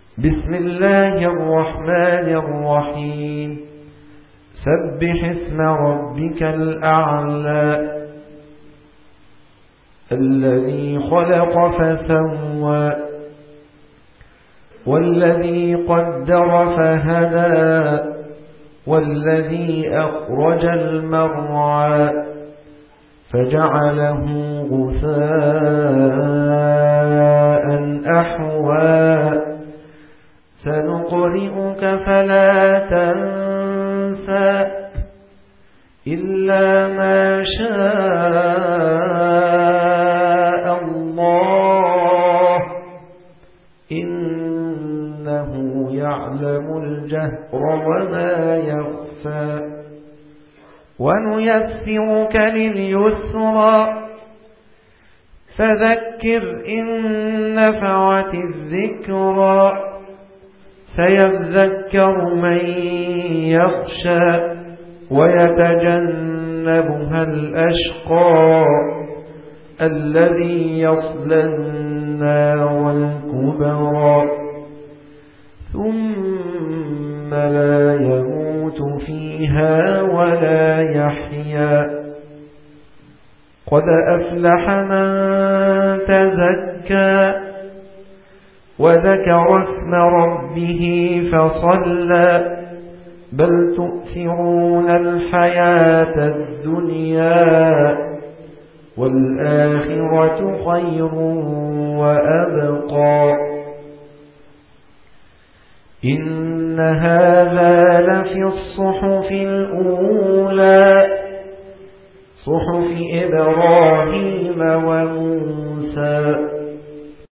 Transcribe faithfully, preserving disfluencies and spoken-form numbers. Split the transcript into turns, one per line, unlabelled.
بسم الله الرحمن الرحيم سبح اسم ربك الأعلى الذي خلق فسوى والذي قدر فهدى والذي أخرج المرعى فجعله غثاء أحوى سنقرئك فلا تنسى إلا ما شاء الله إنه يعلم الجهر وما يخفى ونيسرك لليسرى فذكر إن نفعت الذكرى سيذكر من يخشى ويتجنبها الأشقى الذي يصلى النار الكبرى ثم لا يموت فيها ولا يحيا قد أفلح من تزكى وذكر اسم ربه فصلى بل تؤثرون الحياة الدنيا والآخرة خير وأبقى إن هذا لفي الصحف الأولى صحف إبراهيم وموسى